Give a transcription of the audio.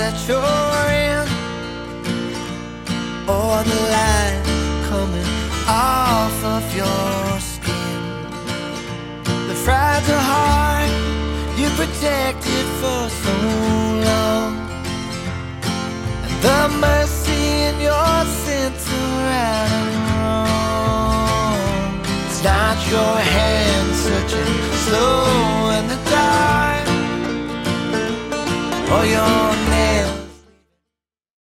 that you're in, or the light coming off of your skin. The fragile heart you protected for so long, and the mercy in your sense of right and wrong. It's not your hand searching slow in the dark, or your